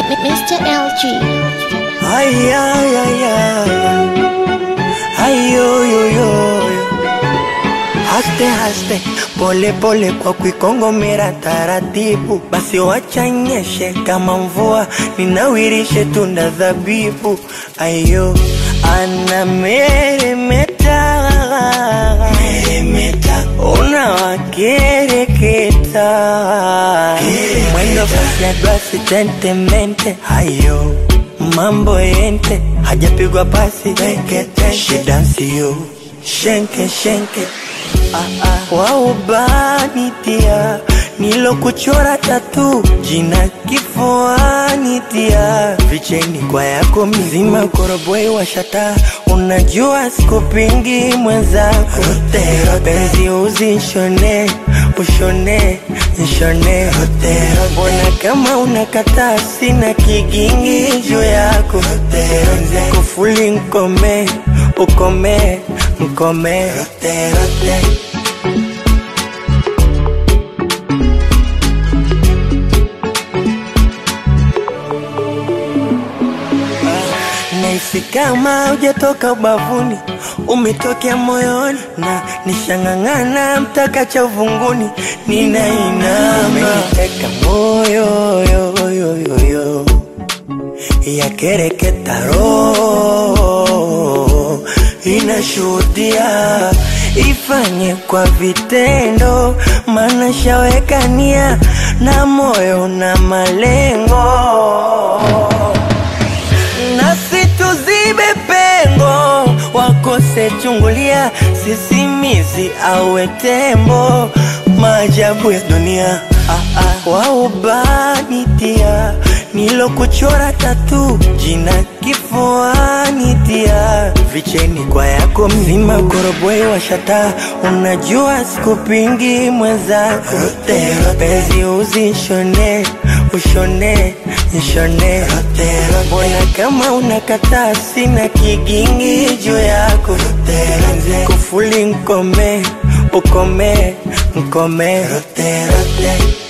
Mr. LG. Ay, ay, ay, ay, ay, yo, yo, yo, yo. Haste, haste, pole pole kwa kuikongomera taratibu. Basi wacha nyeshe kama mvua, ninawirishe tunda zabibu. Ayo, anameremeta, meremeta, unawakereketa, mwendo kasi ya glasi tentemente. Ayo, mambo yente, hajapigwa pasi rekete. She dance you, shenke shenke. Waubani tia, nilo kuchora tatu, jina kifuani tia. Vicheni kwa yako mzima, koroboi washata. Unajua sikupingi mwenzako, penzi uzishone, ushone, nshone. Mbona kama unakataa, sina kigingi juu yako. Kufuli nkome, ukome, nkome. Rote, rote. Naisi kama hujatoka ubavuni, umetokea moyoni, na nishangangana mpaka cha uvunguni. Ninainama, umeniteka moyo, yo, yo, yo, yo. Ya kereketa roho, inashuhudia. Ifanye kwa vitendo, maana shawekania na moyo na malengo. Nasi tuzibe pengo, wakose chungulia. Sisimizi awe tembo, maajabu ya dunia. Waubani tia, nilo kuchora tatu, jina kifuani tia. Vicheni kwa yako mzima, koroboi washata. Unajua sikupingi mwenzako, penzi uzishone, ushone, nshone. Mbona kama unakataa, sina kigingi juu yako. Kufuli nkome, ukome, nkome. Rote, rote.